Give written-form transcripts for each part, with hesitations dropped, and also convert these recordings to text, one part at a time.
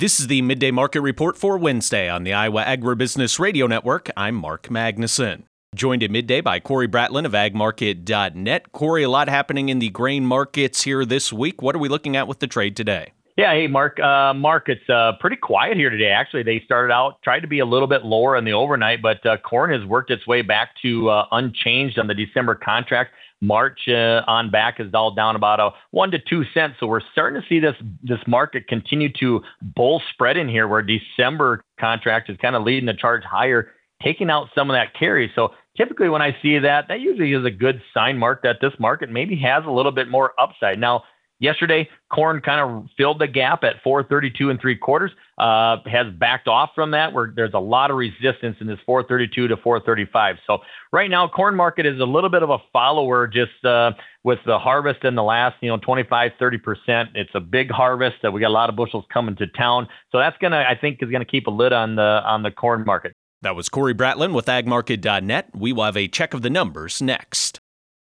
This is the Midday Market Report for Wednesday on the Iowa Agribusiness Radio Network. I'm Mark Magnuson. Joined at midday by Corey Bratlin of agmarket.net. Corey, a lot happening in the grain markets here this week. What are we looking at with the trade today? Yeah, hey, Mark. Market's pretty quiet here today. Actually, they started out, tried to be a little bit lower in the overnight, but corn has worked its way back to unchanged on the December contract. March on back is all down about 1 to 2 cents. So we're starting to see this market continue to bull spread in here, where December contract is kind of leading the charge higher, taking out some of that carry. So typically when I see that usually is a good sign, Mark, that this market maybe has a little bit more upside. Now, yesterday, corn kind of filled the gap at 432 3/4, has backed off from that, where there's a lot of resistance in this 432 to 435. So right now, corn market is a little bit of a follower, just with the harvest in the last, 25, 30%. It's a big harvest. We got a lot of bushels coming to town. So that's I think is going to keep a lid on the corn market. That was Corey Bratlin with agmarket.net. We will have a check of the numbers next.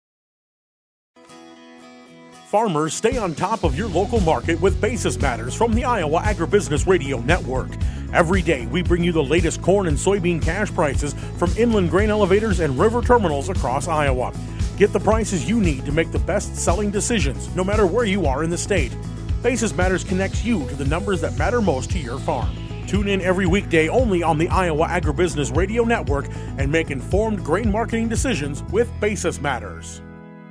Farmers, stay on top of your local market with Basis Matters from the Iowa Agribusiness Radio Network. Every day, we bring you the latest corn and soybean cash prices from inland grain elevators and river terminals across Iowa. Get the prices you need to make the best-selling decisions, no matter where you are in the state. Basis Matters connects you to the numbers that matter most to your farm. Tune in every weekday only on the Iowa Agribusiness Radio Network and make informed grain marketing decisions with Basis Matters.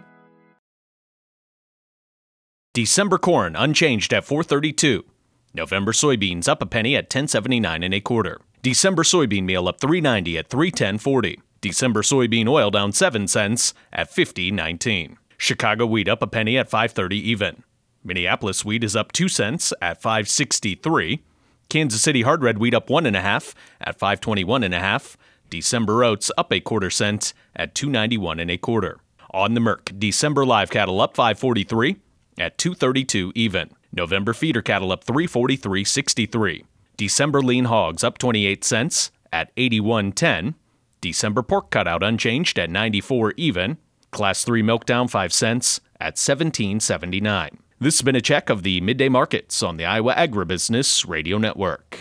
December corn unchanged at 432. November soybeans up a penny at 10.79 1/4. December soybean meal up 3.90 at 310.40. December soybean oil down 7 cents at 50.19. Chicago wheat up a penny at 5.30 even. Minneapolis wheat is up 2 cents at 5.63. Kansas City hard red wheat up 1.5 at 5.21 1/2. December oats up 1/4 cent at 2.91 1/4. On the Merc, December live cattle up 5.43 at 2.32 even. November feeder cattle up 3.43.63. December lean hogs up 28 cents at 81.10. December pork cutout unchanged at 94 even. Class 3 milk down 5 cents at 17.79. This has been a check of the midday markets on the Iowa Agribusiness Radio Network.